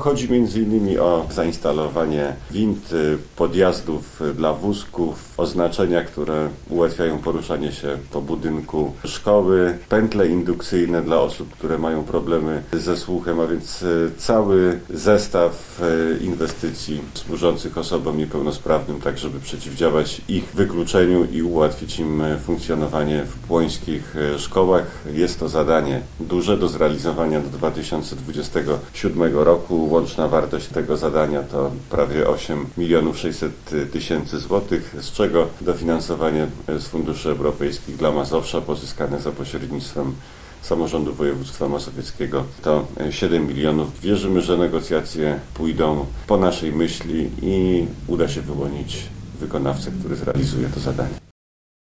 Chodzi m.in. o zainstalowanie wind, podjazdów dla wózków, oznaczenia, które ułatwiają poruszanie się po budynku szkoły, pętle indukcyjne dla osób, które mają problemy ze słuchem, a więc cały zestaw inwestycji służących osobom niepełnosprawnym, tak żeby przeciwdziałać ich wykluczeniu i ułatwić im funkcjonowanie w płońskich szkołach. Jest to zadanie duże do zrealizowania do 2027 roku. Łączna wartość tego zadania to prawie 8 600 000 złotych, z czego dofinansowanie z funduszy europejskich dla Mazowsza pozyskane za pośrednictwem Samorządu Województwa Mazowieckiego to 7 milionów. Wierzymy, że negocjacje pójdą po naszej myśli i uda się wyłonić wykonawcę, który zrealizuje to zadanie.